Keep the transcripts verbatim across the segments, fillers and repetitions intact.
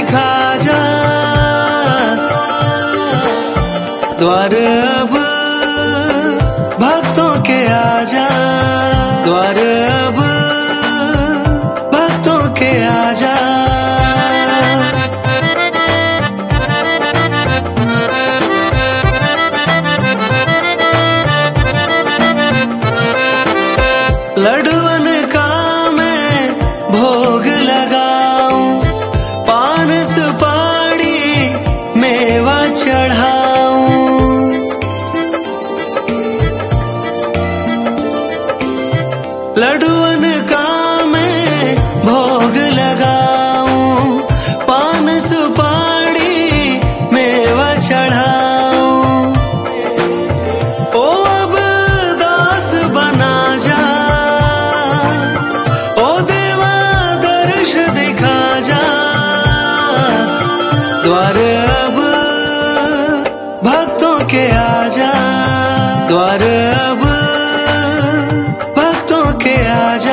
दिखा जा, द्वार अब भक्तों के आजा, द्वार अब भक्तों के आजा। लडुअन का मैं भोग लगाऊं, पान सुपारी मेवा चढ़ाऊं, लडुअन का मैं भोग लगाऊं, पान सुपारी मेवा चढ़ाऊं। ओ अब दास बना जा, ओ देवा दर्श दिखा जा, द्वार अब भक्तों के आजा, द्वार अब भक्तों के आजा।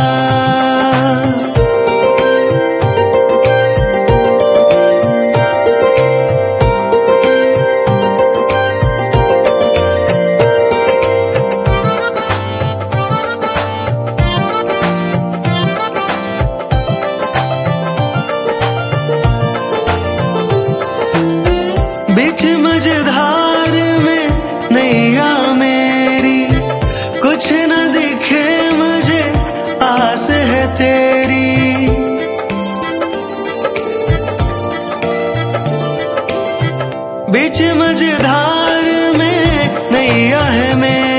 बीच मझधार में नैया मेरी, कुछ न दिखे मुझे आस है तेरी। बीच मझधार में नैया है मेरी,